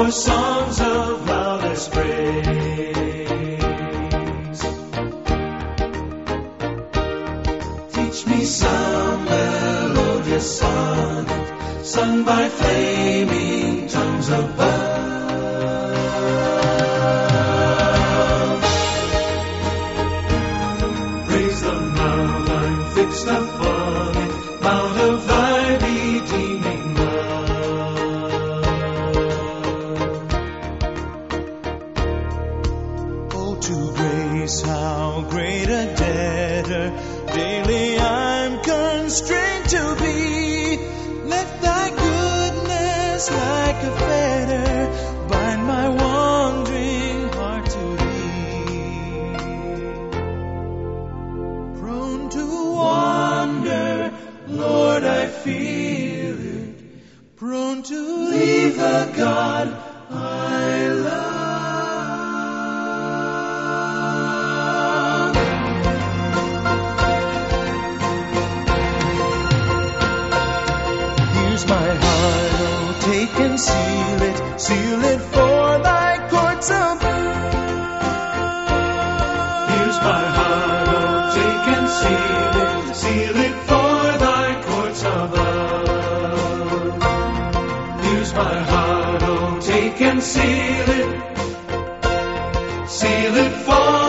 for songs of loudest praise. Teach me some melodious sonnet, sung by flaming tongues above. Praise the mount I'm fixed upon it, mount of thy redeeming love. Oh, to grace, how great a debtor daily I'm constrained to be. Let thy goodness like a fetter bind my wandering heart to thee. Prone to wander, Lord, I feel it. Prone to leave the God I love. Here's my heart, oh, take and seal it for thy courts above. Here's my heart, oh, take and seal it for thy courts above. Here's my heart, oh, take and seal it for